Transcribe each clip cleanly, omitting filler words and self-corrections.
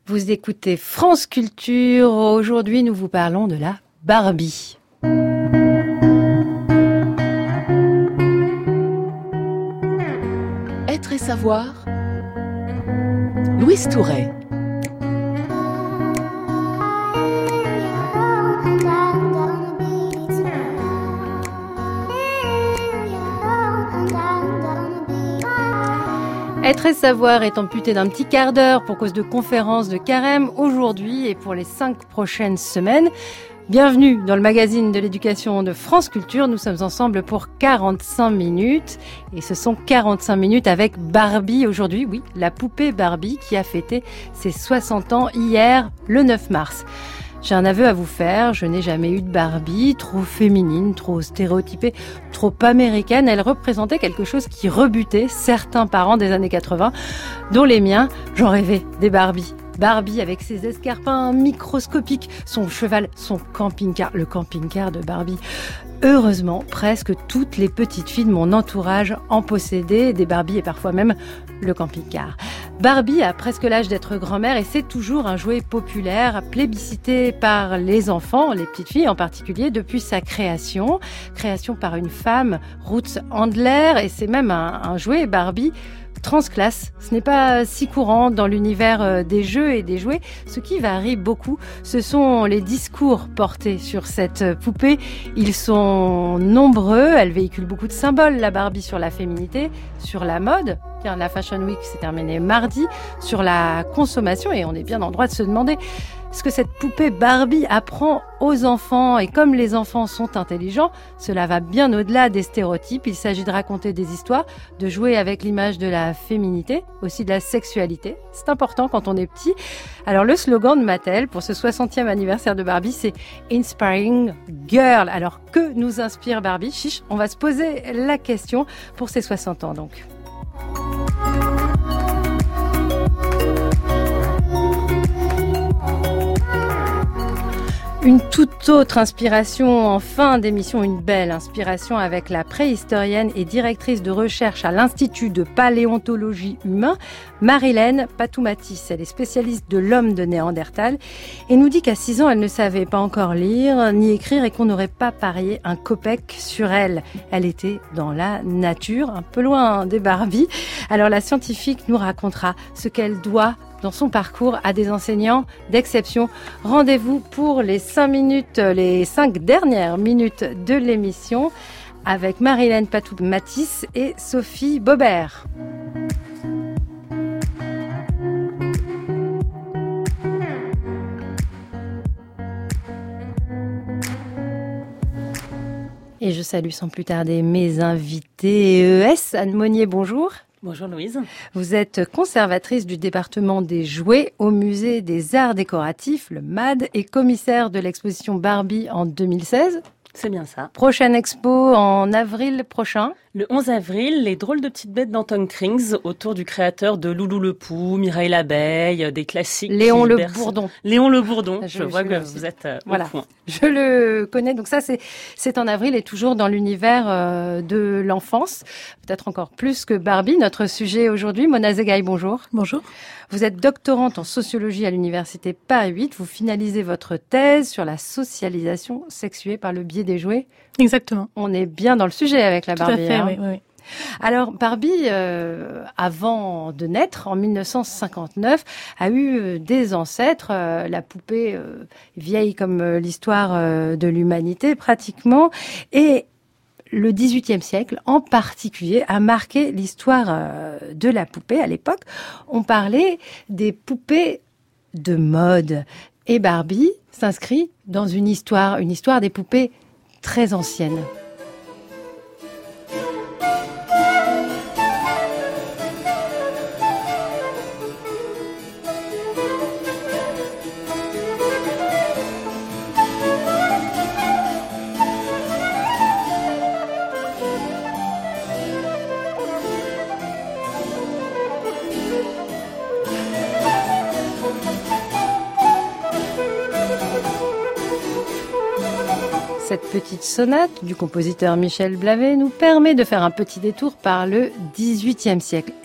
Vous écoutez France Culture. Aujourd'hui, nous vous parlons de la Barbie. Être et savoir. Louise Touret. Être et savoir est amputé d'un petit quart d'heure pour cause de conférences de carême aujourd'hui et pour les 5 prochaines semaines. Bienvenue dans le magazine de l'éducation de France Culture. Nous sommes ensemble pour 45 minutes. Et ce sont 45 minutes avec Barbie aujourd'hui. Oui, la poupée Barbie qui a fêté ses 60 ans hier, le 9 mars. J'ai un aveu à vous faire, je n'ai jamais eu de Barbie, trop féminine, trop stéréotypée, trop américaine. Elle représentait quelque chose qui rebutait certains parents des années 80, dont les miens. J'en rêvais, des Barbies. Barbie avec ses escarpins microscopiques, son cheval, son camping-car, le camping-car de Barbie. Heureusement, presque toutes les petites filles de mon entourage en possédaient des Barbies et parfois même le camping-car. Barbie a presque l'âge d'être grand-mère et c'est toujours un jouet populaire, plébiscité par les enfants, les petites filles en particulier, depuis sa création. Création par une femme, Ruth Handler, et c'est même un jouet Barbie transclasse. Ce n'est pas si courant dans l'univers des jeux et des jouets. Ce qui varie beaucoup, ce sont les discours portés sur cette poupée. Ils sont nombreux, elle véhicule beaucoup de symboles, la Barbie, sur la féminité, sur la mode. Tiens, la Fashion Week s'est terminée mardi, sur la consommation, et on est bien en droit de se demander ce que cette poupée Barbie apprend aux enfants. Et comme les enfants sont intelligents, cela va bien au-delà des stéréotypes. Il s'agit de raconter des histoires, de jouer avec l'image de la féminité, aussi de la sexualité. C'est important quand on est petit. Alors le slogan de Mattel pour ce 60e anniversaire de Barbie, c'est « Inspiring Girl ». Alors que nous inspire Barbie ? Chiche, on va se poser la question pour ses 60 ans donc. Une toute autre inspiration en fin d'émission, une belle inspiration avec la préhistorienne et directrice de recherche à l'Institut de paléontologie humain, Marilène Patoumatis. Elle est spécialiste de l'homme de Néandertal et nous dit qu'à 6 ans, elle ne savait pas encore lire ni écrire et qu'on n'aurait pas parié un copec sur elle. Elle était dans la nature, un peu loin des Barbies. Alors la scientifique nous racontera ce qu'elle doit dans son parcours à des enseignants d'exception. Rendez-vous pour les 5 dernières minutes de l'émission avec Marilène Patoumatis et Sophie Bobert. Et je salue sans plus tarder mes invités ES. Anne Monnier, bonjour. Bonjour Louise. Vous êtes conservatrice du département des jouets au musée des arts décoratifs, le MAD, et commissaire de l'exposition Barbie en 2016. C'est bien ça. Prochaine expo en avril prochain. Le 11 avril, les drôles de petites bêtes d'Anton Krings autour du créateur de Loulou le Pou, Mireille l'abeille, des classiques. Léon Le Bourdon. Léon Le Bourdon. Je vois que vous êtes au point. Je le connais. Donc ça, c'est en avril et toujours dans l'univers de l'enfance. Peut-être encore plus que Barbie. Notre sujet aujourd'hui, Mona Zegaï, bonjour. Bonjour. Vous êtes doctorante en sociologie à l'université Paris 8. Vous finalisez votre thèse sur la socialisation sexuée par le biais des jouets. Exactement. On est bien dans le sujet avec la Barbie. Tout à fait, oui. Alors, Barbie, avant de naître, en 1959, a eu des ancêtres. La poupée vieille comme l'histoire de l'humanité, pratiquement. Et le XVIIIe siècle, en particulier, a marqué l'histoire de la poupée. À l'époque, on parlait des poupées de mode. Et Barbie s'inscrit dans une histoire des poupées très ancienne. Cette petite sonate du compositeur Michel Blavet nous permet de faire un petit détour par le XVIIIe siècle. Et pourquoi ?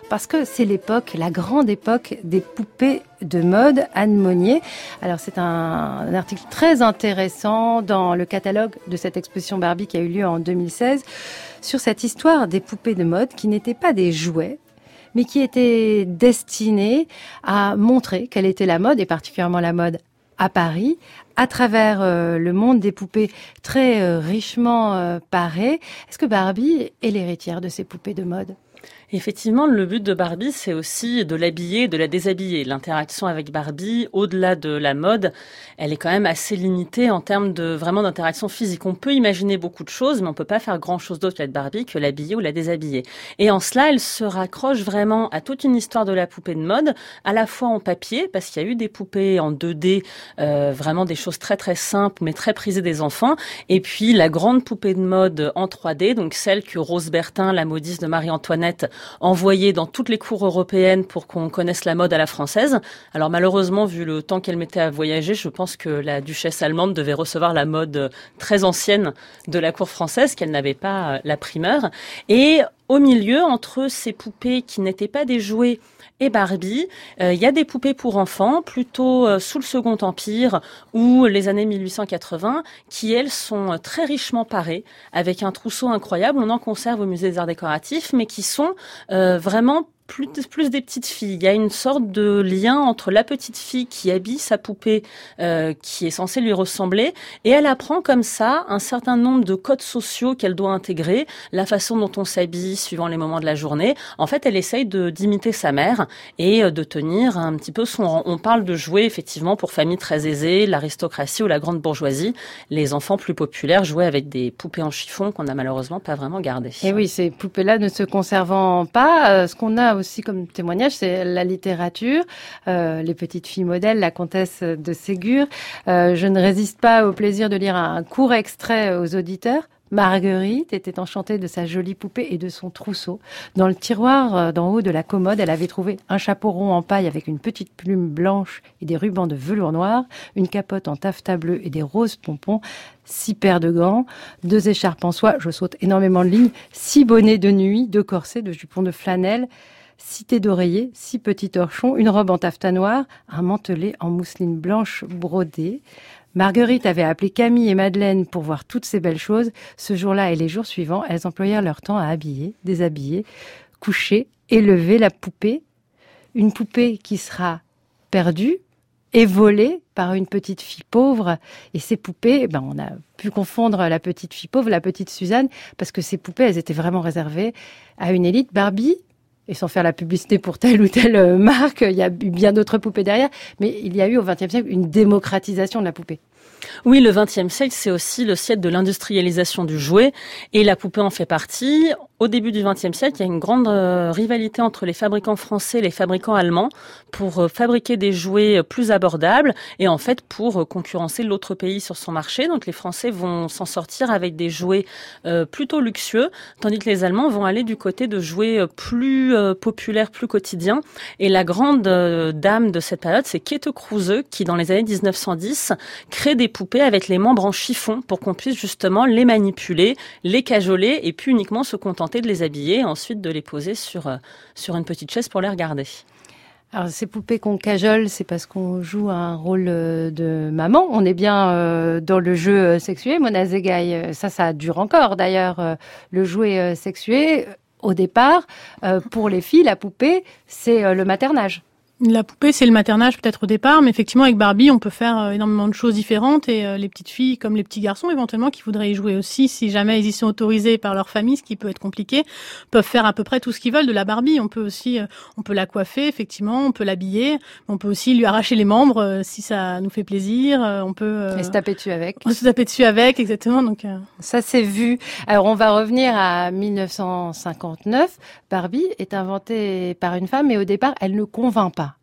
parce que c'est l'époque, la grande époque des poupées de mode. Anne Monnier. Alors c'est un article très intéressant dans le catalogue de cette exposition Barbie qui a eu lieu en 2016 sur cette histoire des poupées de mode qui n'étaient pas des jouets, mais qui étaient destinés à montrer quelle était la mode, et particulièrement la mode à Paris, à travers le monde des poupées très richement parées. Est-ce que Barbie est l'héritière de ces poupées de mode ? Effectivement, le but de Barbie, c'est aussi de l'habiller et de la déshabiller. L'interaction avec Barbie, au-delà de la mode, elle est quand même assez limitée en termes de vraiment d'interaction physique. On peut imaginer beaucoup de choses, mais on peut pas faire grand-chose d'autre avec Barbie que l'habiller ou la déshabiller. Et en cela, elle se raccroche vraiment à toute une histoire de la poupée de mode, à la fois en papier, parce qu'il y a eu des poupées en 2D, vraiment des choses très très simples, mais très prisées des enfants. Et puis la grande poupée de mode en 3D, donc celle que Rose Bertin, la modiste de Marie-Antoinette, envoyée dans toutes les cours européennes pour qu'on connaisse la mode à la française. Alors malheureusement, vu le temps qu'elle mettait à voyager, je pense que la duchesse allemande devait recevoir la mode très ancienne de la cour française, qu'elle n'avait pas la primeur. Et au milieu, entre ces poupées qui n'étaient pas des jouets et Barbie, il y a des poupées pour enfants, plutôt sous le Second Empire ou les années 1880, qui elles sont très richement parées, avec un trousseau incroyable. On en conserve au musée des Arts Décoratifs, mais qui sont vraiment plus des petites filles. Il y a une sorte de lien entre la petite fille qui habille sa poupée qui est censée lui ressembler, et elle apprend comme ça un certain nombre de codes sociaux qu'elle doit intégrer, la façon dont on s'habille suivant les moments de la journée. En fait, elle essaye d'imiter sa mère et de tenir un petit peu son rang. On parle de jouets effectivement pour familles très aisées, l'aristocratie ou la grande bourgeoisie. Les enfants plus populaires jouaient avec des poupées en chiffon qu'on n'a malheureusement pas vraiment gardées. Et oui, ces poupées-là ne se conservant pas, ce qu'on a aussi comme témoignage, c'est la littérature, les petites filles modèles, la comtesse de Ségur. Je ne résiste pas au plaisir de lire un court extrait aux auditeurs. Marguerite était enchantée de sa jolie poupée et de son trousseau. Dans le tiroir d'en haut de la commode, elle avait trouvé un chapeau rond en paille avec une petite plume blanche et des rubans de velours noir, une capote en taffetas bleu et des roses pompons, 6 paires de gants, 2 écharpes en soie, je saute énormément de lignes, 6 bonnets de nuit, 2 corsets, 2 jupons de flanelle, 6 thés d'oreiller, 6 petits torchons, une robe en taffetas noir, un mantelet en mousseline blanche brodée. Marguerite avait appelé Camille et Madeleine pour voir toutes ces belles choses. Ce jour-là et les jours suivants, elles employèrent leur temps à habiller, déshabiller, coucher et lever la poupée. Une poupée qui sera perdue et volée par une petite fille pauvre. Et ces poupées, on a pu confondre la petite fille pauvre, la petite Suzanne, parce que ces poupées, elles étaient vraiment réservées à une élite. Barbie, et sans faire la publicité pour telle ou telle marque, il y a eu bien d'autres poupées derrière, mais il y a eu au XXe siècle une démocratisation de la poupée. Oui, le XXe siècle, c'est aussi le siècle de l'industrialisation du jouet, et la poupée en fait partie. Au début du XXe siècle, il y a une grande rivalité entre les fabricants français et les fabricants allemands pour fabriquer des jouets plus abordables et en fait pour concurrencer l'autre pays sur son marché. Donc les Français vont s'en sortir avec des jouets plutôt luxueux, tandis que les Allemands vont aller du côté de jouets plus populaires, plus quotidiens. Et la grande dame de cette période, c'est Käthe Kruse, qui dans les années 1910 crée des poupées avec les membres en chiffon pour qu'on puisse justement les manipuler, les cajoler et puis uniquement se contenter de les habiller et ensuite de les poser sur une petite chaise pour les regarder. Alors ces poupées qu'on cajole, c'est parce qu'on joue un rôle de maman. On est bien dans le jeu sexué. Mona Zegai, ça dure encore d'ailleurs, le jouet sexué. Au départ, pour les filles, la poupée, c'est le maternage. La poupée, c'est le maternage peut-être au départ, mais effectivement avec Barbie, on peut faire énormément de choses différentes et les petites filles comme les petits garçons éventuellement qui voudraient y jouer aussi, si jamais ils y sont autorisés par leur famille, ce qui peut être compliqué, peuvent faire à peu près tout ce qu'ils veulent de la Barbie. On peut la coiffer effectivement, on peut l'habiller, on peut aussi lui arracher les membres si ça nous fait plaisir. On peut et se taper dessus avec. Se taper dessus avec, exactement. Donc ça c'est vu. Alors on va revenir à 1959. Barbie est inventée par une femme, mais au départ elle ne convainc pas.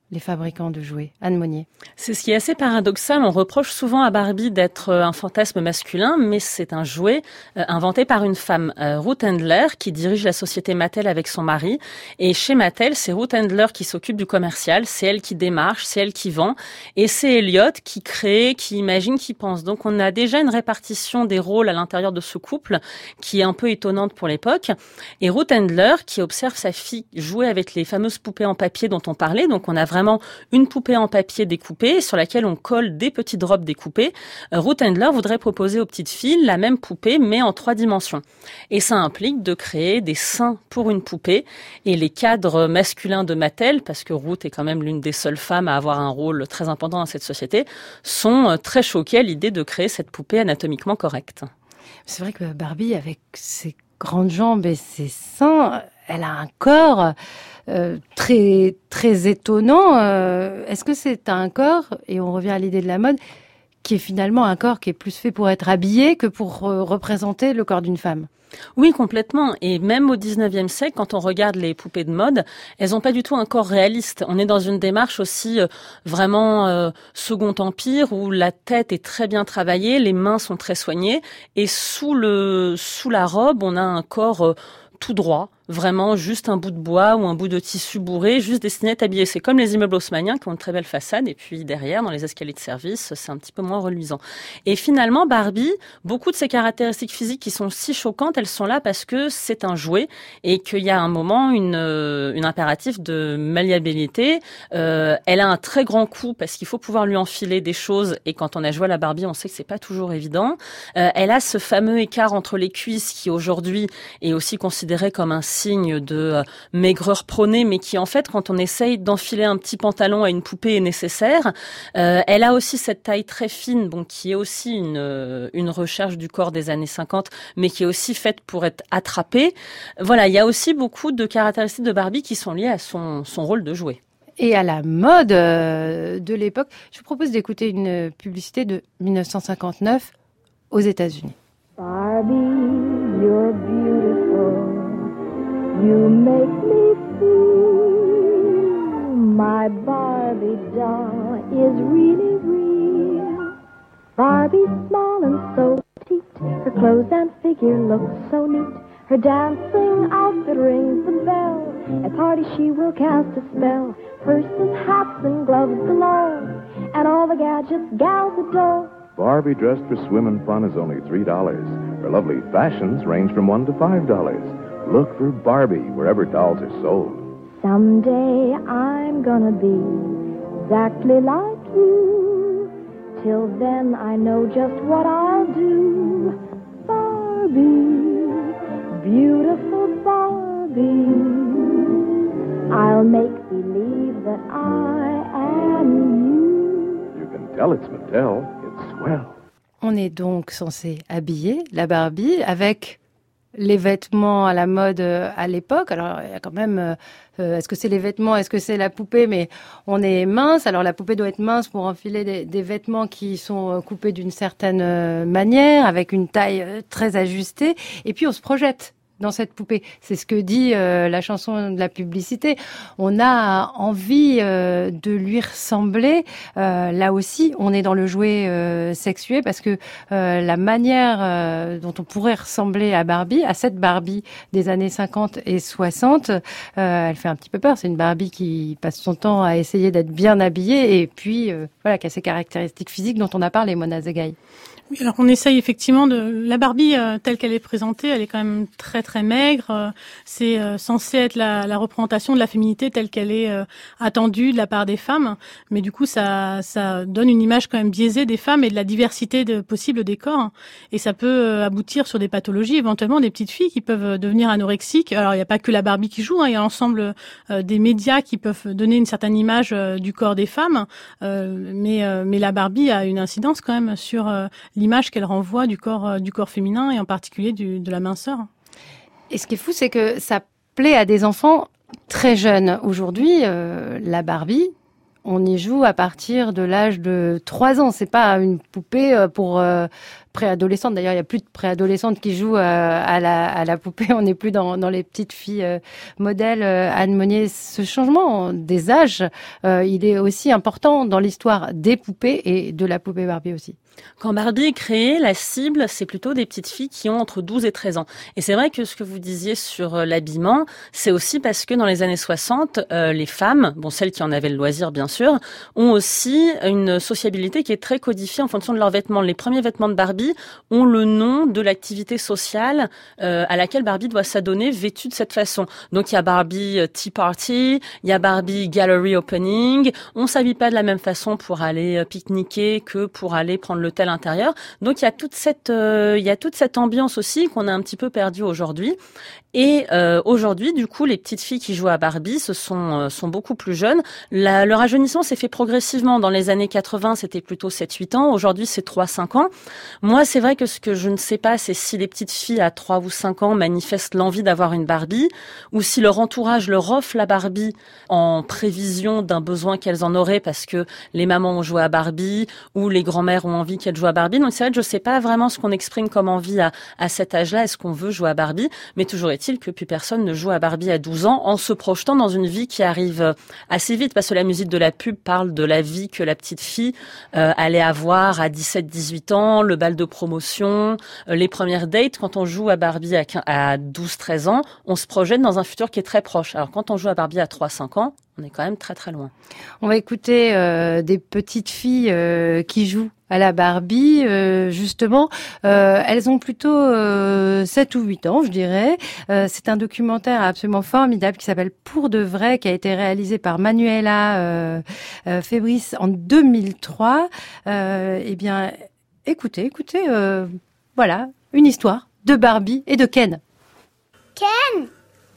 les fabricants de jouets? Anne Monnier. C'est ce qui est assez paradoxal. On reproche souvent à Barbie d'être un fantasme masculin, mais c'est un jouet inventé par une femme, Ruth Handler, qui dirige la société Mattel avec son mari. Et chez Mattel, c'est Ruth Handler qui s'occupe du commercial, c'est elle qui démarche, c'est elle qui vend. Et c'est Elliot qui crée, qui imagine, qui pense. Donc on a déjà une répartition des rôles à l'intérieur de ce couple qui est un peu étonnante pour l'époque. Et Ruth Handler, qui observe sa fille jouer avec les fameuses poupées en papier dont on parlait. Donc on a vraiment une poupée en papier découpée sur laquelle on colle des petites robes découpées. Ruth Handler voudrait proposer aux petites filles la même poupée mais en 3 dimensions. Et ça implique de créer des seins pour une poupée. Et les cadres masculins de Mattel, parce que Ruth est quand même l'une des seules femmes à avoir un rôle très important dans cette société, sont très choqués à l'idée de créer cette poupée anatomiquement correcte. C'est vrai que Barbie, avec ses grandes jambes et ses seins, elle a un corps très très étonnant. Est-ce que c'est un corps, et on revient à l'idée de la mode, qui est finalement un corps qui est plus fait pour être habillé que pour représenter le corps d'une femme? Oui, complètement. Et même au 19e siècle, quand on regarde les poupées de mode, elles n'ont pas du tout un corps réaliste. On est dans une démarche aussi vraiment Second Empire où la tête est très bien travaillée, les mains sont très soignées et sous la robe, on a un corps tout droit, vraiment juste un bout de bois ou un bout de tissu bourré, juste destiné à être habillé. C'est comme les immeubles haussmanniens qui ont une très belle façade, et puis derrière, dans les escaliers de service, c'est un petit peu moins reluisant. Et finalement, Barbie, beaucoup de ses caractéristiques physiques qui sont si choquantes, elles sont là parce que c'est un jouet et qu'il y a un moment une impératif de malléabilité. Elle a un très grand cou parce qu'il faut pouvoir lui enfiler des choses, et quand on a joué à la Barbie, on sait que c'est pas toujours évident. Elle a ce fameux écart entre les cuisses qui aujourd'hui est aussi considéré comme un signe de maigreur prônée, mais qui en fait, quand on essaye d'enfiler un petit pantalon à une poupée, est nécessaire. Elle a aussi cette taille très fine, bon, qui est aussi une recherche du corps des années 50, mais qui est aussi faite pour être attrapée. Voilà, il y a aussi beaucoup de caractéristiques de Barbie qui sont liées à son rôle de jouet. Et à la mode de l'époque. Je vous propose d'écouter une publicité de 1959 aux États-Unis. Barbie, you're beautiful. You make me feel my Barbie doll is really real. Barbie's small and so petite, her clothes and figure look so neat. Her dancing outfit rings the bell. At parties she will cast a spell. Purses, hats, and gloves galore, and all the gadgets gals adore. Barbie dressed for swim and fun is only $3. Her lovely fashions range from $1 to $5. Look for Barbie wherever dolls are sold. Someday I'm gonna be exactly like you. Till then I know just what I'll do. Barbie, beautiful Barbie, I'll make believe that I am you. You can tell it's Mattel. It's swell. On est donc censé habiller la Barbie avec les vêtements à la mode à l'époque. Alors, il y a quand même, est-ce que c'est les vêtements, est-ce que c'est la poupée? Mais on est mince. Alors, la poupée doit être mince pour enfiler des vêtements qui sont coupés d'une certaine manière, avec une taille très ajustée. Et puis, on se projette dans cette poupée. C'est ce que dit la chanson de la publicité. On a envie de lui ressembler. Là aussi, on est dans le jouet sexué parce que la manière dont on pourrait ressembler à Barbie, à cette Barbie des années 50 et 60, elle fait un petit peu peur. C'est une Barbie qui passe son temps à essayer d'être bien habillée et puis voilà, qui a ses caractéristiques physiques dont on a parlé, Mona Zegai. Oui, alors on essaye effectivement la Barbie telle qu'elle est présentée, elle est quand même très très maigre. C'est censé être la représentation de la féminité telle qu'elle est attendue de la part des femmes, mais du coup ça donne une image quand même biaisée des femmes et de la diversité possible des corps, et ça peut aboutir sur des pathologies, éventuellement des petites filles qui peuvent devenir anorexiques. Alors il n'y a pas que la Barbie qui joue, hein, il y a l'ensemble des médias qui peuvent donner une certaine image du corps des femmes, mais la Barbie a une incidence quand même sur l'image qu'elle renvoie du corps féminin et en particulier de la minceur. Et ce qui est fou, c'est que ça plaît à des enfants très jeunes. Aujourd'hui, la Barbie, on y joue à partir de l'âge de 3 ans. C'est pas une poupée pour préadolescentes. D'ailleurs, il n'y a plus de préadolescentes qui jouent à la poupée. On n'est plus dans les petites filles modèles. Anne Monnier, ce changement des âges, il est aussi important dans l'histoire des poupées et de la poupée Barbie aussi. Quand Barbie est créée, la cible, c'est plutôt des petites filles qui ont entre 12 et 13 ans. Et c'est vrai que ce que vous disiez sur l'habillement, c'est aussi parce que dans les années 60, les femmes, bon, celles qui en avaient le loisir, bien sûr, ont aussi une sociabilité qui est très codifiée en fonction de leurs vêtements. Les premiers vêtements de Barbie ont le nom de l'activité sociale à laquelle Barbie doit s'adonner, vêtue de cette façon. Donc, il y a Barbie Tea Party, il y a Barbie Gallery Opening. On s'habille pas de la même façon pour aller pique-niquer que pour aller prendre le thé à l'intérieur. Donc, il y a toute cette ambiance aussi qu'on a un petit peu perdue aujourd'hui. Et aujourd'hui, du coup, les petites filles qui jouent à Barbie sont beaucoup plus jeunes. Le rajeunissement s'est fait progressivement. Dans les années 80, c'était plutôt 7-8 ans. Aujourd'hui, c'est 3-5 ans. Moi, c'est vrai que ce que je ne sais pas, c'est si les petites filles à 3 ou 5 ans manifestent l'envie d'avoir une Barbie ou si leur entourage leur offre la Barbie en prévision d'un besoin qu'elles en auraient parce que les mamans ont joué à Barbie ou les grands-mères ont envie qu'elles jouent à Barbie. Donc, c'est vrai que je ne sais pas vraiment ce qu'on exprime comme envie à cet âge-là. Est-ce qu'on veut jouer à Barbie? Mais toujours est-il que plus personne ne joue à Barbie à 12 ans en se projetant dans une vie qui arrive assez vite parce que la musique de la pub parle de la vie que la petite fille allait avoir à 17-18 ans, le bal de promotion, les premières dates. Quand on joue à Barbie à 12-13 ans, on se projette dans un futur qui est très proche. Alors quand on joue à Barbie à 3-5 ans, on est quand même très très loin. On va écouter des petites filles qui jouent à la Barbie, justement. Elles ont plutôt 7 ou 8 ans, je dirais. C'est un documentaire absolument formidable qui s'appelle Pour de vrai, qui a été réalisé par Manuela Febris en 2003. Eh bien, écoutez, voilà, une histoire de Barbie et de Ken. Ken!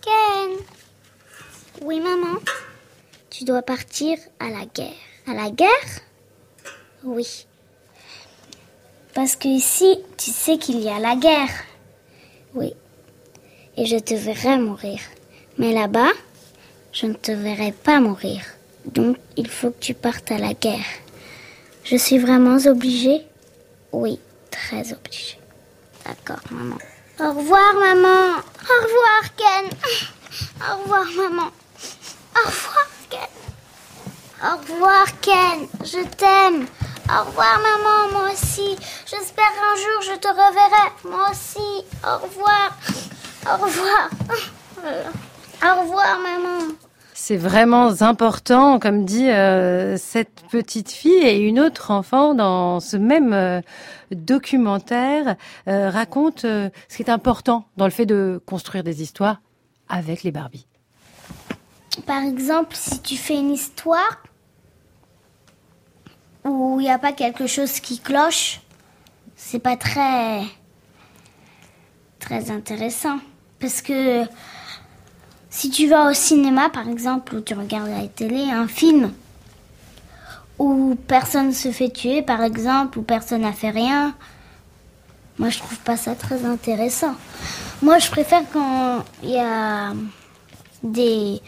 Oui, maman? Tu dois partir à la guerre. À la guerre? Oui. Parce que ici, tu sais qu'il y a la guerre. Oui. Et je te verrai mourir. Mais là-bas, je ne te verrai pas mourir. Donc, il faut que tu partes à la guerre. Je suis vraiment obligée? Oui, très obligée. D'accord, maman. Au revoir, maman. Au revoir, Ken. Au revoir, maman. Au revoir, Ken. Au revoir, Ken. Je t'aime. Au revoir, maman. Moi aussi. J'espère qu'un jour je te reverrai. Moi aussi. Au revoir. Au revoir. Au revoir, maman. C'est vraiment important, comme dit cette petite fille et une autre enfant dans ce même documentaire raconte ce qui est important dans le fait de construire des histoires avec les Barbies. Par exemple, si tu fais une histoire où il n'y a pas quelque chose qui cloche, c'est pas très intéressant. Parce que si tu vas au cinéma, par exemple, ou tu regardes à la télé un film où personne se fait tuer, par exemple, où personne n'a fait rien, moi je trouve pas ça très intéressant. Moi je préfère quand il y a des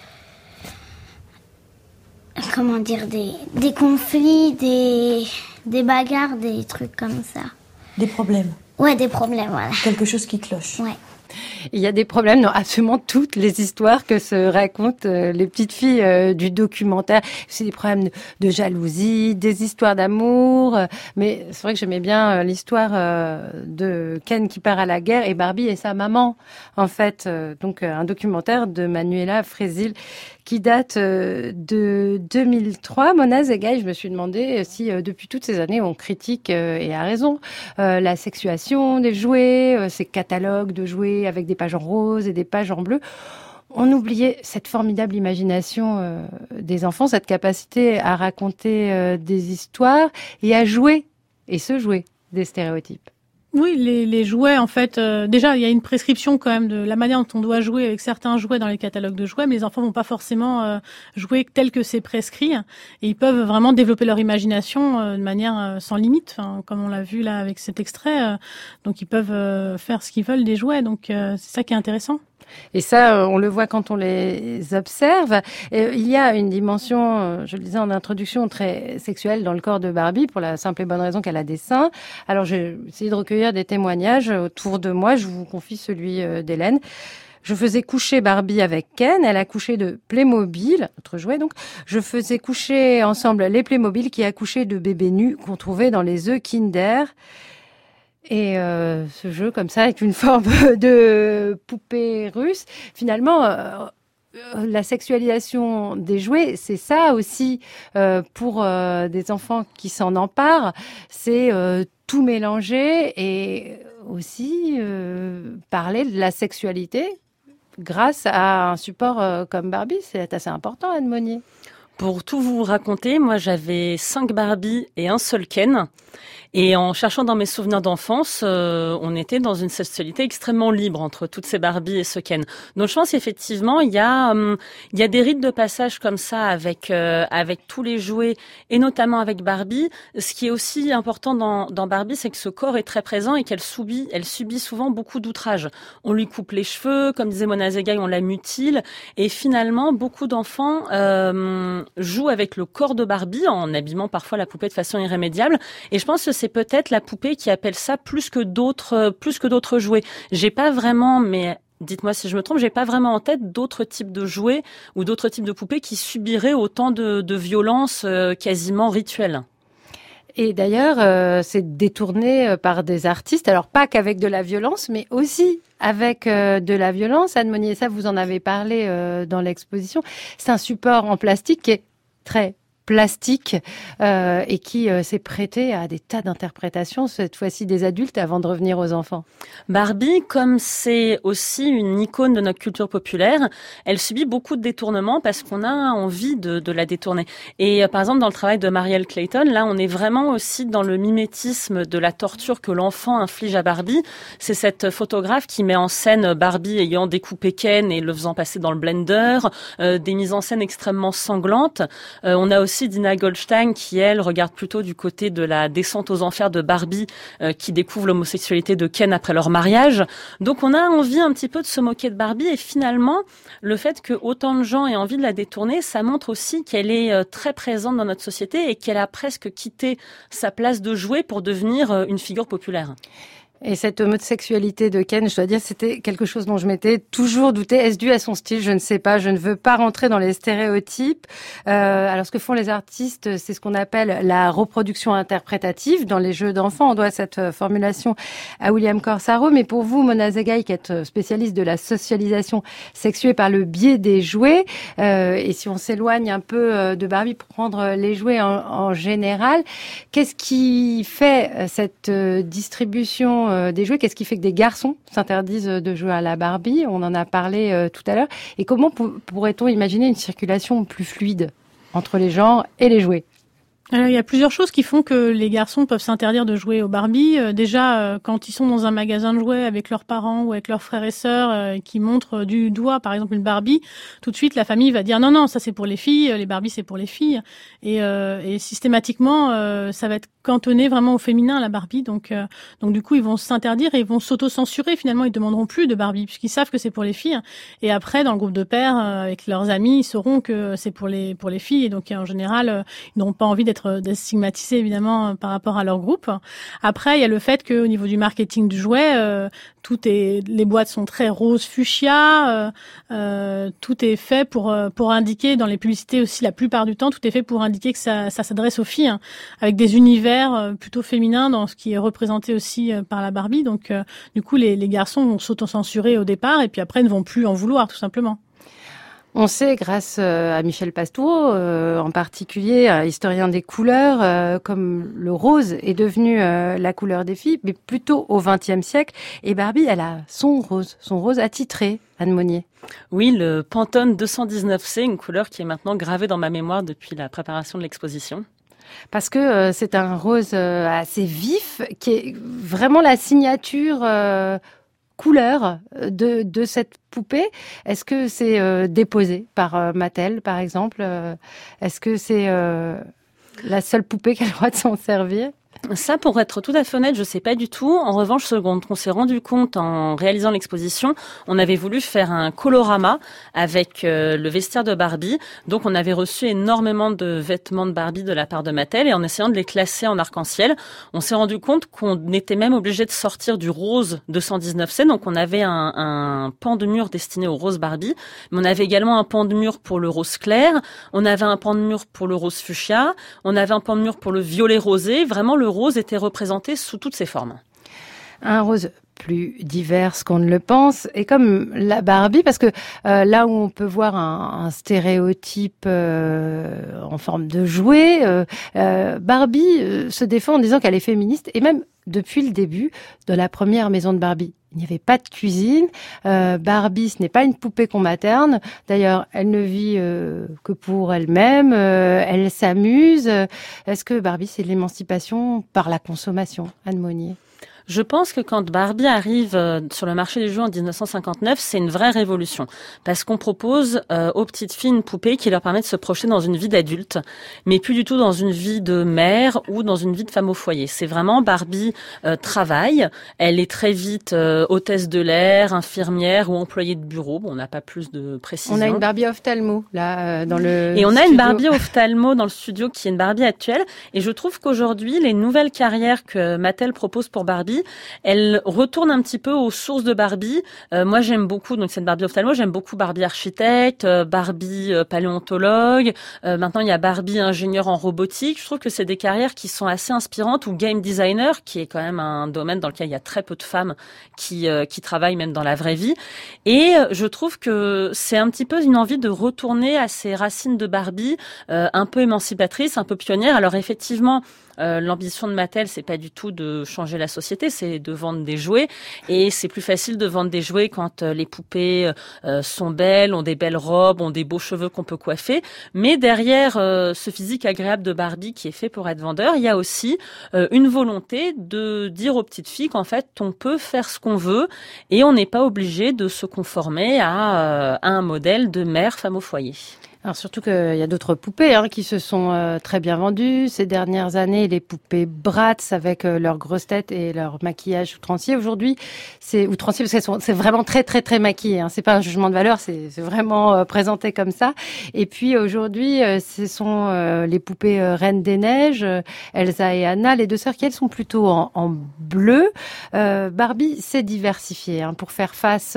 conflits, des bagarres, des trucs comme ça. Des problèmes. Ouais, des problèmes, voilà. Quelque chose qui cloche. Ouais. Il y a des problèmes dans absolument toutes les histoires que se racontent les petites filles du documentaire. C'est des problèmes de jalousie, des histoires d'amour. Mais c'est vrai que j'aimais bien l'histoire de Ken qui part à la guerre et Barbie et sa maman, en fait. Donc un documentaire de Manuela Febris qui date de 2003. Mona Zegai, je me suis demandé si depuis toutes ces années on critique, et à raison, la sexuation des jouets, ces catalogues de jouets avec des pages en rose et des pages en bleu. On oubliait cette formidable imagination des enfants, cette capacité à raconter des histoires et à jouer, et se jouer des stéréotypes. Oui, les jouets, en fait, déjà, il y a une prescription quand même de la manière dont on doit jouer avec certains jouets dans les catalogues de jouets, mais les enfants vont pas forcément jouer tel que c'est prescrit, et ils peuvent vraiment développer leur imagination de manière sans limite, comme on l'a vu là avec cet extrait. Donc, ils peuvent faire ce qu'ils veulent des jouets, donc c'est ça qui est intéressant. Et ça, on le voit quand on les observe. Il y a une dimension, je le disais en introduction, très sexuelle dans le corps de Barbie, pour la simple et bonne raison qu'elle a des seins. Alors, j'ai essayé de recueillir des témoignages autour de moi. Je vous confie celui d'Hélène. Je faisais coucher Barbie avec Ken. Elle a couché de Playmobil, notre jouet donc. Je faisais coucher ensemble les Playmobil qui accouchaient de bébés nus qu'on trouvait dans les œufs Kinder. Et ce jeu comme ça, avec une forme de poupée russe, finalement, la sexualisation des jouets, c'est ça aussi pour des enfants qui s'en emparent, c'est tout mélanger et aussi parler de la sexualité grâce à un support comme Barbie. C'est assez important, Anne Monnier. Pour tout vous raconter, moi j'avais 5 Barbie et un seul Ken. Et en cherchant dans mes souvenirs d'enfance, on était dans une sexualité extrêmement libre entre toutes ces Barbie et ce Ken. Donc je pense effectivement il y a des rites de passage comme ça avec tous les jouets et notamment avec Barbie. Ce qui est aussi important dans Barbie, c'est que ce corps est très présent et qu'elle subit souvent beaucoup d'outrages. On lui coupe les cheveux, comme disait Mona Zegai, on la mutile. Et finalement, beaucoup d'enfants jouent avec le corps de Barbie en abîmant parfois la poupée de façon irrémédiable. Et je pense que c'est peut-être la poupée qui appelle ça plus que d'autres jouets. J'ai pas vraiment, mais dites-moi si je me trompe, j'ai pas vraiment en tête d'autres types de jouets ou d'autres types de poupées qui subiraient autant de violences quasiment rituelles. Et d'ailleurs, c'est détourné par des artistes, alors pas qu'avec de la violence, mais aussi avec de la violence. Anne Monnier, ça vous en avez parlé dans l'exposition. C'est un support en plastique qui est très plastique et qui s'est prêté à des tas d'interprétations, cette fois-ci des adultes, avant de revenir aux enfants. Barbie, comme c'est aussi une icône de notre culture populaire, elle subit beaucoup de détournements parce qu'on a envie de la détourner. Et par exemple, dans le travail de Marielle Clayton, là, on est vraiment aussi dans le mimétisme de la torture que l'enfant inflige à Barbie. C'est cette photographe qui met en scène Barbie ayant découpé Ken et le faisant passer dans le blender, des mises en scène extrêmement sanglantes. On a aussi Dina Goldstein qui, elle, regarde plutôt du côté de la descente aux enfers de Barbie qui découvre l'homosexualité de Ken après leur mariage. Donc on a envie un petit peu de se moquer de Barbie et finalement, le fait que autant de gens aient envie de la détourner, ça montre aussi qu'elle est très présente dans notre société et qu'elle a presque quitté sa place de jouet pour devenir une figure populaire. Et cette homosexualité de Ken, je dois dire, c'était quelque chose dont je m'étais toujours douté. Est-ce dû à son style? Je ne sais pas. Je ne veux pas rentrer dans les stéréotypes. Alors, ce que font les artistes, c'est ce qu'on appelle la reproduction interprétative. Dans les jeux d'enfants, on doit cette formulation à William Corsaro. Mais pour vous, Mona Zegai, qui êtes spécialiste de la socialisation sexuée par le biais des jouets, et si on s'éloigne un peu de Barbie pour prendre les jouets en général, qu'est-ce qui fait cette distribution des jouets? Qu'est-ce qui fait que des garçons s'interdisent de jouer à la Barbie? On en a parlé tout à l'heure. Et comment pourrait-on imaginer une circulation plus fluide entre les genres et les jouets? Alors, il y a plusieurs choses qui font que les garçons peuvent s'interdire de jouer aux Barbie. Déjà, quand ils sont dans un magasin de jouets avec leurs parents ou avec leurs frères et sœurs qui montrent du doigt, par exemple, une Barbie, tout de suite, la famille va dire non, ça c'est pour les filles, les Barbies c'est pour les filles. Et systématiquement, ça va être cantonné vraiment au féminin, la Barbie. Donc du coup, ils vont s'interdire et ils vont s'auto-censurer. Finalement, ils demanderont plus de Barbie puisqu'ils savent que c'est pour les filles. Et après, dans le groupe de pères, avec leurs amis, ils sauront que c'est pour les filles. Et donc, en général, ils n'auront pas envie d'être stigmatisés évidemment par rapport à leur groupe. Après, il y a le fait qu'au niveau du marketing du jouet, les boîtes sont très rose fuchsia, tout est fait pour indiquer dans les publicités aussi la plupart du temps, tout est fait pour indiquer que ça s'adresse aux filles, avec des univers plutôt féminins dans ce qui est représenté aussi par la Barbie. Donc du coup, les garçons vont s'auto-censurer au départ et puis après ne vont plus en vouloir tout simplement. On sait, grâce à Michel Pastoureau, en particulier, un historien des couleurs, comme le rose est devenu la couleur des filles, mais plutôt au XXe siècle. Et Barbie, elle a son rose attitré, Anne Monnier. Oui, le Pantone 219C, une couleur qui est maintenant gravée dans ma mémoire depuis la préparation de l'exposition. Parce que c'est un rose assez vif, qui est vraiment la signature couleur de cette poupée. Est-ce que c'est déposé par Mattel, par exemple? Est-ce que c'est la seule poupée qui a le droit de s'en servir? Ça, pour être tout à fait honnête, je sais pas du tout. En revanche, ce dont on s'est rendu compte en réalisant l'exposition, on avait voulu faire un colorama avec le vestiaire de Barbie. Donc, on avait reçu énormément de vêtements de Barbie de la part de Mattel et en essayant de les classer en arc-en-ciel, on s'est rendu compte qu'on était même obligé de sortir du rose 219C. Donc, on avait un pan de mur destiné au rose Barbie, mais on avait également un pan de mur pour le rose clair, on avait un pan de mur pour le rose fuchsia, on avait un pan de mur pour le violet rosé. Vraiment, le rose était représenté sous toutes ses formes. Un rose plus divers qu'on ne le pense, et comme la Barbie, parce que là où on peut voir un stéréotype en forme de jouet, Barbie se défend en disant qu'elle est féministe, et même depuis le début de la première maison de Barbie. Il n'y avait pas de cuisine. Barbie, ce n'est pas une poupée qu'on materne. D'ailleurs, elle ne vit que pour elle-même. Elle s'amuse. Est-ce que Barbie, c'est l'émancipation par la consommation, Anne Monnier ? Je pense que quand Barbie arrive sur le marché des jouets en 1959, c'est une vraie révolution. Parce qu'on propose aux petites filles une poupée qui leur permet de se projeter dans une vie d'adulte, mais plus du tout dans une vie de mère ou dans une vie de femme au foyer. C'est vraiment Barbie travaille. Elle est très vite hôtesse de l'air, infirmière ou employée de bureau. Bon, on n'a pas plus de précision. On a une Barbie ophtalmo, là, dans le Et on a studio. une Barbie ophtalmo dans le studio qui est une Barbie actuelle. Et je trouve qu'aujourd'hui, les nouvelles carrières que Mattel propose pour Barbie, elle retourne un petit peu aux sources de Barbie. Moi, j'aime beaucoup, donc c'est une Barbie ophtalmo, j'aime beaucoup Barbie architecte, Barbie paléontologue. Maintenant, il y a Barbie ingénieur en robotique. Je trouve que c'est des carrières qui sont assez inspirantes, ou game designer, qui est quand même un domaine dans lequel il y a très peu de femmes qui travaillent même dans la vraie vie. Et je trouve que c'est un petit peu une envie de retourner à ces racines de Barbie, un peu émancipatrice, un peu pionnière. Alors effectivement, l'ambition de Mattel, c'est pas du tout de changer la société, c'est de vendre des jouets. Et c'est plus facile de vendre des jouets quand les poupées sont belles, ont des belles robes, ont des beaux cheveux qu'on peut coiffer. Mais derrière ce physique agréable de Barbie qui est fait pour être vendeur, il y a aussi une volonté de dire aux petites filles qu'en fait, on peut faire ce qu'on veut et on n'est pas obligé de se conformer à un modèle de mère femme au foyer. Alors surtout qu'il y a d'autres poupées qui se sont très bien vendues ces dernières années, les poupées Bratz avec leurs grosses têtes et leur maquillage outrancier. Aujourd'hui, c'est outrancier parce que c'est vraiment très très très maquillé. C'est pas un jugement de valeur, c'est vraiment présenté comme ça. Et puis aujourd'hui, ce sont les poupées Reines des Neiges, Elsa et Anna, les deux sœurs qui elles sont plutôt en bleu. Barbie s'est diversifiée pour faire face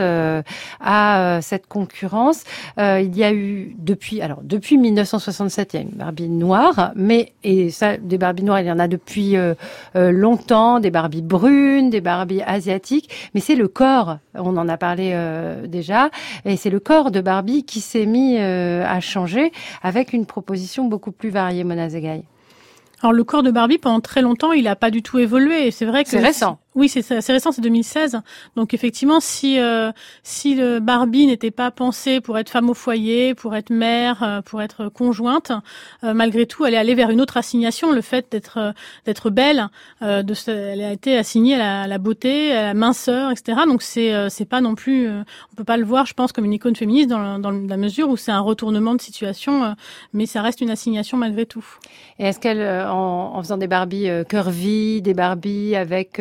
à cette concurrence. Il y a eu depuis 1967, il y a une Barbie noire, et ça, des Barbies noires, il y en a depuis longtemps, des Barbies brunes, des Barbies asiatiques, mais c'est le corps, on en a parlé déjà, et c'est le corps de Barbie qui s'est mis à changer avec une proposition beaucoup plus variée, Mona Zegai. Alors le corps de Barbie, pendant très longtemps, il n'a pas du tout évolué, et c'est vrai que... C'est récent. Oui, c'est récent, c'est 2016. Donc effectivement, si le Barbie n'était pas pensé pour être femme au foyer, pour être mère, pour être conjointe, malgré tout, elle est allée vers une autre assignation. Le fait d'être belle, elle a été assignée à la beauté, à la minceur, etc. Donc c'est pas non plus, on peut pas le voir, je pense, comme une icône féministe dans la mesure où c'est un retournement de situation, mais ça reste une assignation malgré tout. Et est-ce qu'elle, en faisant des Barbies curvy, des Barbies avec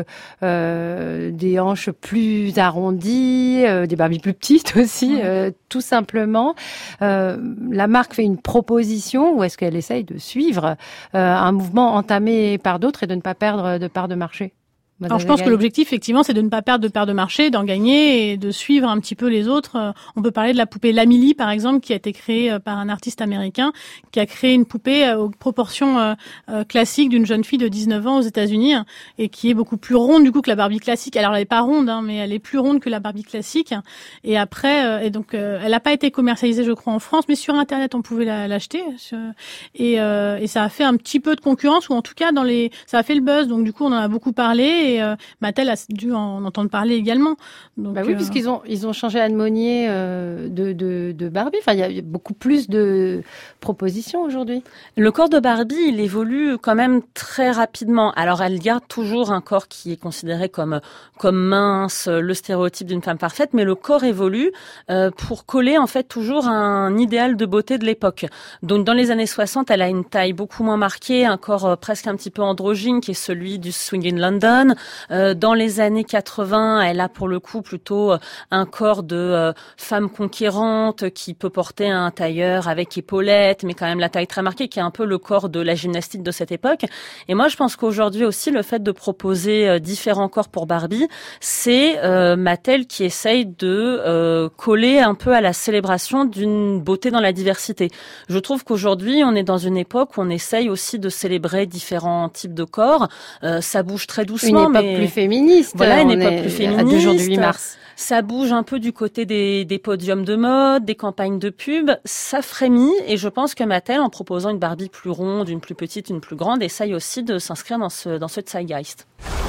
des hanches plus arrondies, des Barbies plus petites aussi, tout simplement. La marque fait une proposition ou est-ce qu'elle essaye de suivre un mouvement entamé par d'autres et de ne pas perdre de part de marché ? Alors je pense que l'objectif, effectivement, c'est de ne pas perdre de part de marché, d'en gagner et de suivre un petit peu les autres. On peut parler de la poupée Lamily, par exemple, qui a été créée par un artiste américain, qui a créé une poupée aux proportions classiques d'une jeune fille de 19 ans aux États-Unis et qui est beaucoup plus ronde du coup que la Barbie classique. Alors elle est pas ronde, mais elle est plus ronde que la Barbie classique. Et après, elle n'a pas été commercialisée, je crois, en France, mais sur Internet on pouvait l'acheter. Et ça a fait un petit peu de concurrence, ou en tout cas ça a fait le buzz. Donc du coup on en a beaucoup parlé. et Mattel a dû en entendre parler également. Donc, oui, puisqu'ils ont changé Anne Monnier de Barbie. Enfin, il y a beaucoup plus de propositions aujourd'hui. Le corps de Barbie, il évolue quand même très rapidement. Alors, elle garde toujours un corps qui est considéré comme mince, le stéréotype d'une femme parfaite, mais le corps évolue pour coller en fait toujours un idéal de beauté de l'époque. Donc, dans les années 60, elle a une taille beaucoup moins marquée, un corps presque un petit peu androgyne, qui est celui du Swing in London. Dans les années 80, elle a pour le coup plutôt un corps de femme conquérante qui peut porter un tailleur avec épaulettes, mais quand même la taille très marquée, qui est un peu le corps de la gymnastique de cette époque. Et moi, je pense qu'aujourd'hui aussi, le fait de proposer différents corps pour Barbie, c'est Mattel qui essaye de coller un peu à la célébration d'une beauté dans la diversité. Je trouve qu'aujourd'hui, on est dans une époque où on essaye aussi de célébrer différents types de corps. Ça bouge très doucement. Une époque plus féministe. Voilà, une époque plus féministe. À 2 jours du 8 mars. Ça bouge un peu du côté des podiums de mode, des campagnes de pub. Ça frémit et je pense que Mattel, en proposant une Barbie plus ronde, une plus petite, une plus grande, essaye aussi de s'inscrire dans ce zeitgeist.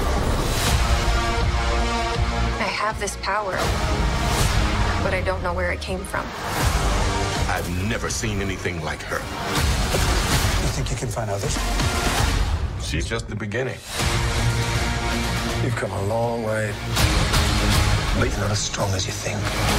I have this power, but I don't know where it came from. I've never seen anything like her. You think you can find others? She's just the beginning. You've come a long way, but you're not as strong as you think.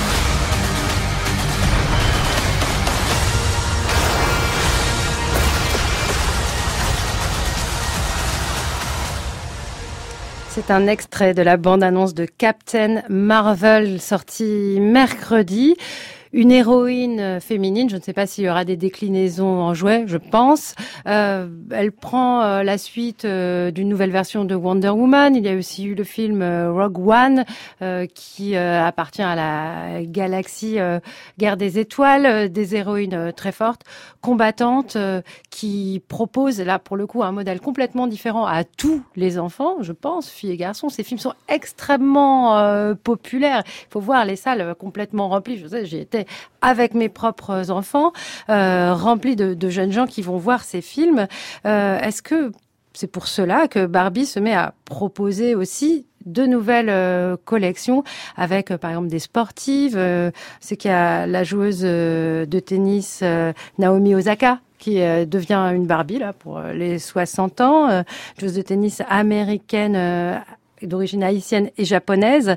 C'est un extrait de la bande-annonce de Captain Marvel, sortie mercredi. Une héroïne féminine, je ne sais pas s'il y aura des déclinaisons en jouets, je pense. Elle prend la suite d'une nouvelle version de Wonder Woman. Il y a aussi eu le film Rogue One, qui appartient à la galaxie Guerre des Étoiles, des héroïnes très fortes, combattantes, qui proposent là pour le coup un modèle complètement différent à tous les enfants, je pense, filles et garçons. Ces films sont extrêmement populaires. Il faut voir les salles complètement remplies. Je sais, j'y étais avec mes propres enfants, remplis de jeunes gens qui vont voir ces films. Est-ce que c'est pour cela que Barbie se met à proposer aussi de nouvelles collections avec, par exemple, des sportives? C'est qu'il y a la joueuse de tennis Naomi Osaka qui devient une Barbie là pour les 60 ans, joueuse de tennis américaine d'origine haïtienne et japonaise,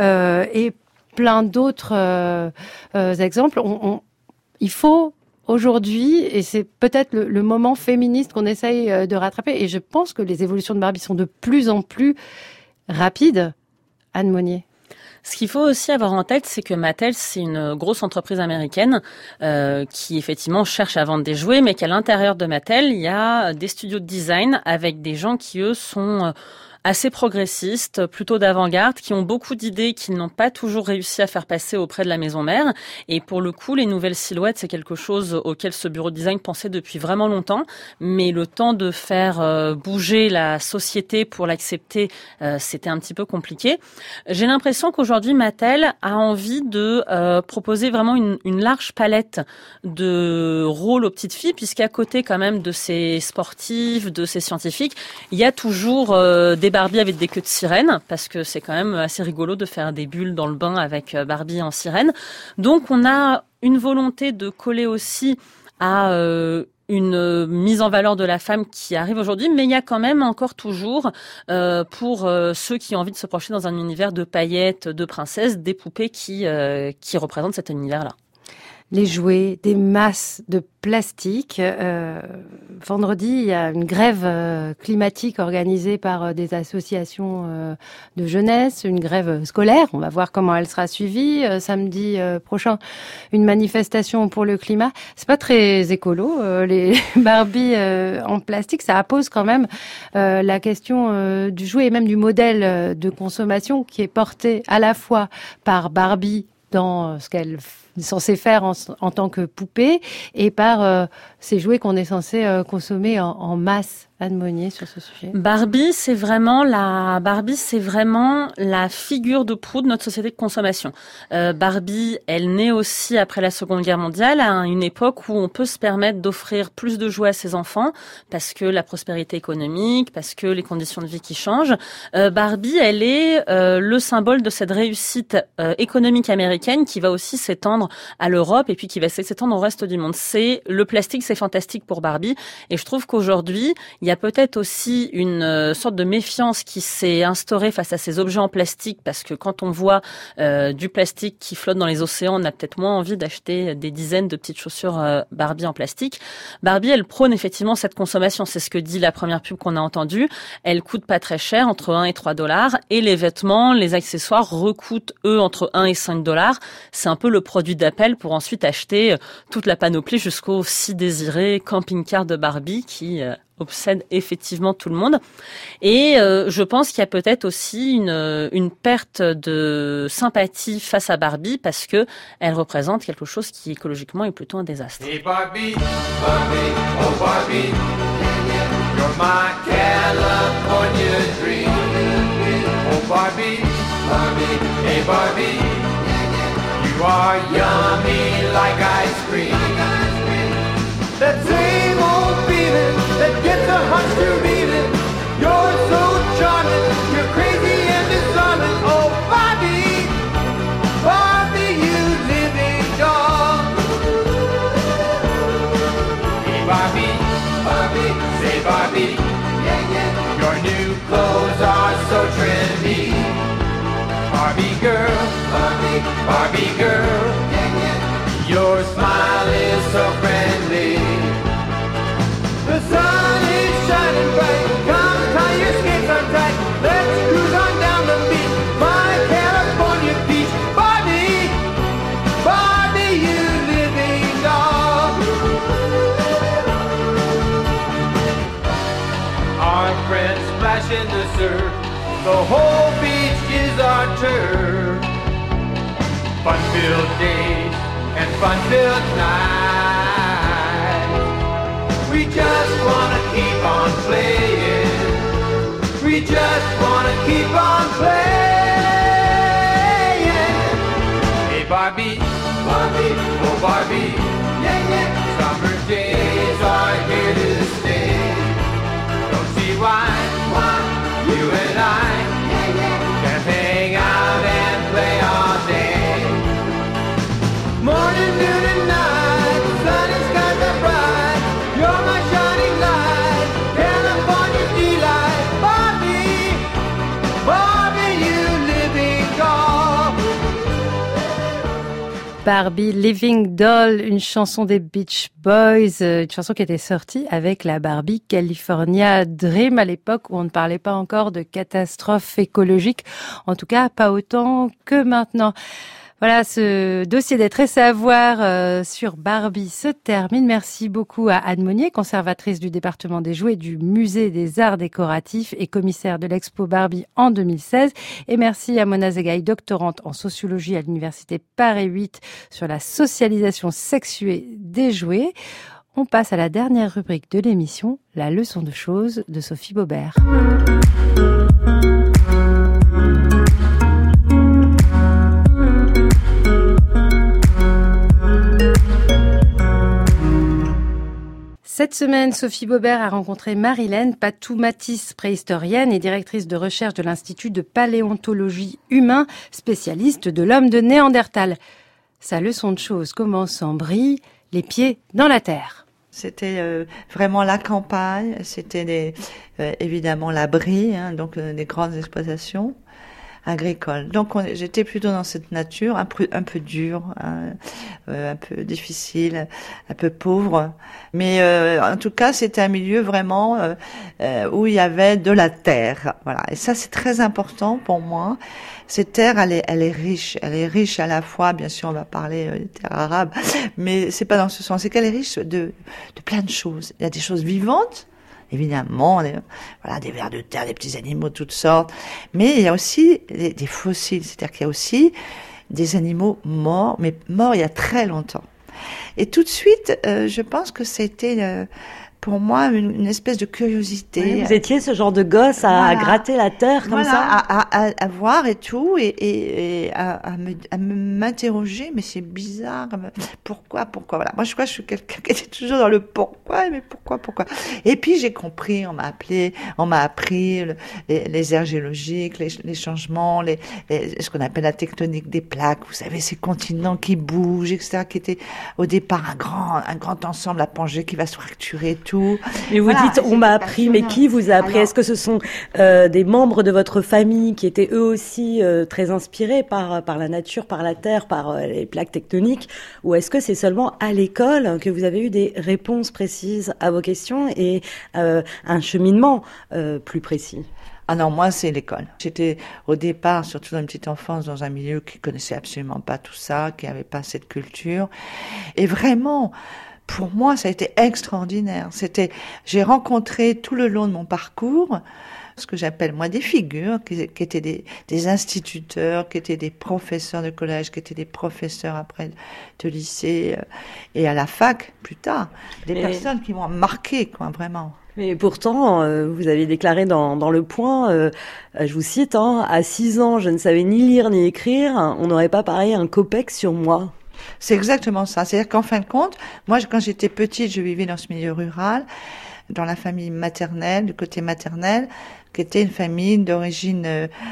et plein d'autres exemples. Il faut aujourd'hui, et c'est peut-être le moment féministe qu'on essaye de rattraper, et je pense que les évolutions de Barbie sont de plus en plus rapides. Anne Monnier. Ce qu'il faut aussi avoir en tête, c'est que Mattel, c'est une grosse entreprise américaine qui effectivement cherche à vendre des jouets, mais qu'à l'intérieur de Mattel, il y a des studios de design avec des gens qui, eux, sont assez progressistes, plutôt d'avant-garde, qui ont beaucoup d'idées qu'ils n'ont pas toujours réussi à faire passer auprès de la maison mère. Et pour le coup, les nouvelles silhouettes, c'est quelque chose auquel ce bureau de design pensait depuis vraiment longtemps. Mais le temps de faire bouger la société pour l'accepter, c'était un petit peu compliqué. J'ai l'impression qu'aujourd'hui, Mattel a envie de proposer vraiment une large palette de rôles aux petites filles, puisqu'à côté quand même de ces sportives, de ces scientifiques, il y a toujours des Barbie avec des queues de sirène, parce que c'est quand même assez rigolo de faire des bulles dans le bain avec Barbie en sirène. Donc on a une volonté de coller aussi à une mise en valeur de la femme qui arrive aujourd'hui, mais il y a quand même encore toujours, pour ceux qui ont envie de se projeter dans un univers de paillettes, de princesses, des poupées qui représentent cet univers-là. Les jouets, des masses de plastique. Vendredi, il y a une grève climatique organisée par des associations de jeunesse, une grève scolaire. On va voir comment elle sera suivie. Samedi prochain, une manifestation pour le climat. C'est pas très écolo, les Barbie en plastique. Ça pose quand même la question du jouet et même du modèle de consommation qui est porté à la fois par Barbie dans ce qu'elle censé faire en tant que poupée et par ces jouets qu'on est censé consommer en masse. Anne Monnier, sur ce sujet. Barbie, c'est vraiment la figure de proue de notre société de consommation. Barbie, elle naît aussi après la Seconde Guerre mondiale, à une époque où on peut se permettre d'offrir plus de jouets à ses enfants, parce que la prospérité économique, parce que les conditions de vie qui changent. Barbie, elle est le symbole de cette réussite économique américaine qui va aussi s'étendre à l'Europe et puis qui va s'étendre au reste du monde. Le plastique, c'est fantastique pour Barbie, et je trouve qu'aujourd'hui, il y a peut-être aussi une sorte de méfiance qui s'est instaurée face à ces objets en plastique, parce que quand on voit du plastique qui flotte dans les océans, on a peut-être moins envie d'acheter des dizaines de petites chaussures Barbie en plastique. Barbie, elle prône effectivement cette consommation. C'est ce que dit la première pub qu'on a entendue. Elle coûte pas très cher, entre 1 et 3 $, et les vêtements, les accessoires recoûtent, eux, entre 1 et 5 $. C'est un peu le produit d'appel pour ensuite acheter toute la panoplie jusqu'au si désiré camping-car de Barbie qui obsède effectivement tout le monde. Et je pense qu'il y a peut-être aussi une perte de sympathie face à Barbie, parce que elle représente quelque chose qui écologiquement est plutôt un désastre. Hey Barbie, Barbie, oh Barbie, you're my California dream. Oh Barbie, Barbie, hey Barbie, you are yummy like ice cream. That same old feeling that gets a hunch to beating. You're so charming, you're crazy and disarming. Oh Barbie, Barbie, you living doll. Hey Barbie, Barbie, say Barbie, yeah, yeah. Your new clothes are so trendy. Barbie girl, Barbie, Barbie girl, yeah, yeah. Your smile is so friendly. The sun is shining bright. Come tie your skates on tight. Let's cruise on down the beach. My California beach. Barbie, Barbie, you living doll. Our friends splash in the surf. The whole beach is our turf. Fun-filled days and fun-filled nights. We just wanna keep on playing. We just wanna keep on playing. Hey Barbie, Barbie, oh Barbie, yeah, yeah. Summer days are here to stay. Don't see why you and I can hang out and play all day. Morning, noon and night, sunny skies are bright. You're my shining light, California delight. Barbie, Barbie, you living doll. Barbie Living Doll, une chanson des Beach Boys, une chanson qui était sortie avec la Barbie California Dream à l'époque où on ne parlait pas encore de catastrophe écologique, en tout cas pas autant que maintenant. Voilà, ce dossier des traits savoir sur Barbie se termine. Merci beaucoup à Anne Monnier, conservatrice du département des jouets du Musée des Arts Décoratifs et commissaire de l'Expo Barbie en 2016. Et merci à Mona Zegaï, doctorante en sociologie à l'Université Paris 8 sur la socialisation sexuée des jouets. On passe à la dernière rubrique de l'émission, la leçon de choses de Sophie Baubert. Cette semaine, Sophie Baubert a rencontré Marilène Patou-Matisse, préhistorienne et directrice de recherche de l'Institut de paléontologie humain, spécialiste de l'homme de Néandertal. Sa leçon de choses commence en Brie, les pieds dans la terre. C'était vraiment la campagne, c'était évidemment la Brie, donc des grandes exploitations agricoles. Donc j'étais plutôt dans cette nature un peu dure, un peu difficile, un peu pauvre, mais en tout cas c'était un milieu vraiment où il y avait de la terre, voilà. Et ça c'est très important pour moi. Cette terre, elle est riche à la fois, bien sûr on va parler des terres arabes, mais c'est pas dans ce sens, c'est qu'elle est riche de plein de choses. Il y a des choses vivantes, évidemment, des vers de terre, des petits animaux de toutes sortes, mais il y a aussi des fossiles, c'est-à-dire qu'il y a aussi des animaux morts, mais morts il y a très longtemps. Et tout de suite, je pense que c'était pour moi une espèce de curiosité. Oui, vous étiez ce genre de gosse à gratter la terre comme ça, à voir et tout, et à m'interroger, mais c'est bizarre, pourquoi, voilà. Moi je crois que je suis quelqu'un qui était toujours dans le pourquoi, mais pourquoi. Et puis j'ai compris, on m'a appris les aires géologiques, les changements, ce qu'on appelle la tectonique des plaques, vous savez, ces continents qui bougent, etc., qui étaient au départ un grand ensemble à Pangée qui va se fracturer, tout. Et vous dites, on m'a appris, mais qui vous a appris? Est-ce que ce sont des membres de votre famille qui étaient eux aussi très inspirés par la nature, par la terre, par les plaques tectoniques, ou est-ce que c'est seulement à l'école que vous avez eu des réponses précises à vos questions et un cheminement plus précis? Ah non, moi, c'est l'école. J'étais au départ, surtout dans une petite enfance, dans un milieu qui connaissait absolument pas tout ça, qui avait pas cette culture. Et vraiment, pour moi, ça a été extraordinaire. J'ai rencontré tout le long de mon parcours ce que j'appelle moi des figures qui étaient des instituteurs, qui étaient des professeurs de collège, qui étaient des professeurs après de lycée et à la fac plus tard. Des personnes qui m'ont marqué, quoi, vraiment. Mais pourtant, vous avez déclaré dans Le Point, je vous cite, à 6 ans, je ne savais ni lire ni écrire, on n'aurait pas parié un copec sur moi. C'est exactement ça. C'est-à-dire qu'en fin de compte, moi, quand j'étais petite, je vivais dans ce milieu rural, dans la famille maternelle, du côté maternel, qui était une famille d'origine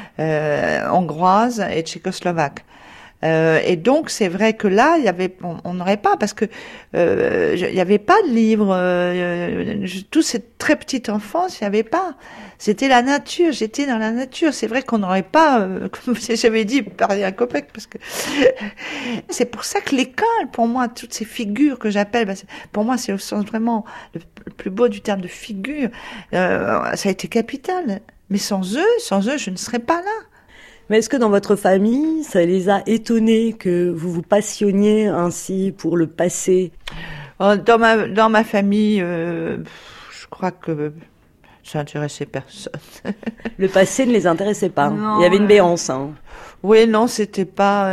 hongroise et tchécoslovaque. Et donc c'est vrai que là on n'aurait pas, parce que il y avait pas de livres, toute cette très petite enfance, il y avait pas. C'était la nature, j'étais dans la nature. C'est vrai qu'on n'aurait pas, comme j'avais dit, parlé à Copec, parce que c'est pour ça que l'école, pour moi, toutes ces figures que j'appelle, pour moi c'est au sens vraiment le plus beau du terme de figure, ça a été capital. Mais sans eux, je ne serais pas là. Mais est-ce que dans votre famille, ça les a étonnés que vous vous passionniez ainsi pour le passé? Dans ma famille, je crois que ça n'intéressait personne. Le passé ne les intéressait pas. Non, il y avait une béance. Oui, non, c'était pas.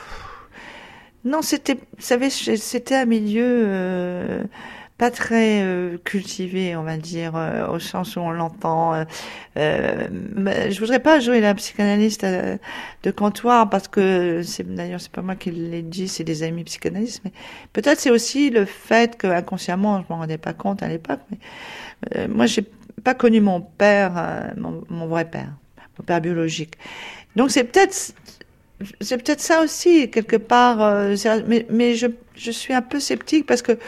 Non, c'était. Vous savez, c'était un milieu pas très cultivé, on va dire, au sens où on l'entend. Je voudrais pas jouer la psychanalyste de comptoir, parce que d'ailleurs c'est pas moi qui l'ai dit, c'est des amis psychanalystes, mais peut-être c'est aussi le fait que inconsciemment, je m'en rendais pas compte à l'époque, mais moi j'ai pas connu mon père, mon vrai père, mon père biologique. Donc c'est peut-être ça aussi quelque part, mais je suis un peu sceptique, parce que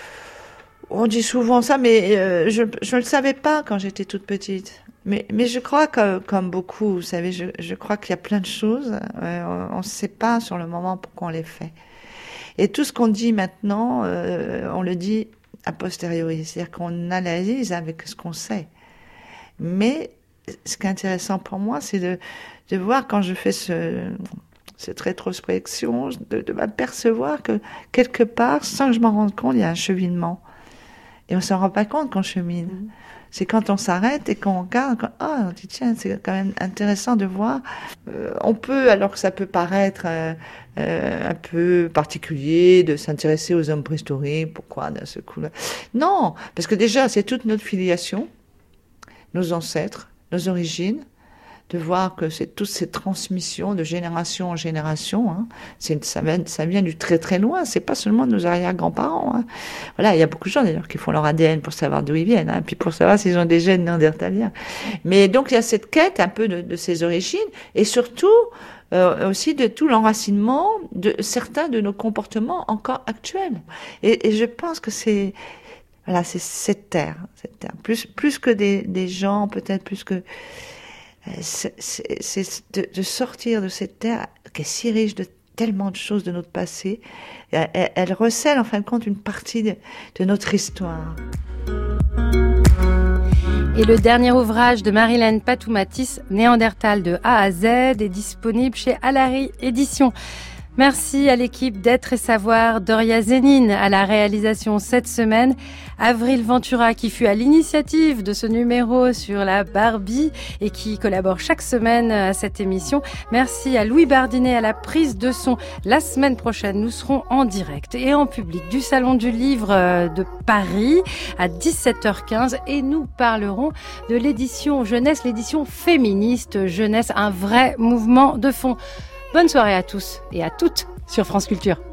on dit souvent ça, mais je le savais pas quand j'étais toute petite. Mais je crois que, comme beaucoup, vous savez, je crois qu'il y a plein de choses, on ne sait pas sur le moment pourquoi on les fait. Et tout ce qu'on dit maintenant, on le dit a posteriori, c'est-à-dire qu'on analyse avec ce qu'on sait. Mais ce qui est intéressant pour moi, c'est de voir, quand je fais cette rétrospection, de m'apercevoir que quelque part, sans que je m'en rende compte, il y a un cheminement. Et on s'en rend pas compte qu'on chemine. C'est quand on s'arrête et qu'on regarde, on dit tiens, c'est quand même intéressant de voir. On peut, alors que ça peut paraître un peu particulier, de s'intéresser aux hommes préhistoriques, pourquoi d'un seul coup là? Non, parce que déjà c'est toute notre filiation, nos ancêtres, nos origines. De voir que c'est toutes ces transmissions de génération en génération, ça vient du très très loin, c'est pas seulement de nos arrière-grands-parents. Voilà, il y a beaucoup de gens d'ailleurs qui font leur ADN pour savoir d'où ils viennent, puis pour savoir s'ils ont des gènes néandertaliens. Mais donc il y a cette quête un peu de ces origines, et surtout aussi de tout l'enracinement de certains de nos comportements encore actuels. Et je pense que c'est cette terre. Plus que des gens, peut-être plus que c'est de sortir de cette terre qui est si riche de tellement de choses de notre passé. Elle recèle en fin de compte une partie de notre histoire. Et le dernier ouvrage de Marilène Patoumatis, Néandertal de A à Z, est disponible chez Alary Éditions. Merci à l'équipe d'Être et Savoir, Doria Zénine à la réalisation cette semaine, Avril Ventura qui fut à l'initiative de ce numéro sur la Barbie et qui collabore chaque semaine à cette émission. Merci à Louis Bardinet à la prise de son. La semaine prochaine, nous serons en direct et en public du Salon du Livre de Paris à 17h15 et nous parlerons de l'édition jeunesse, l'édition féministe jeunesse, un vrai mouvement de fond. Bonne soirée à tous et à toutes sur France Culture.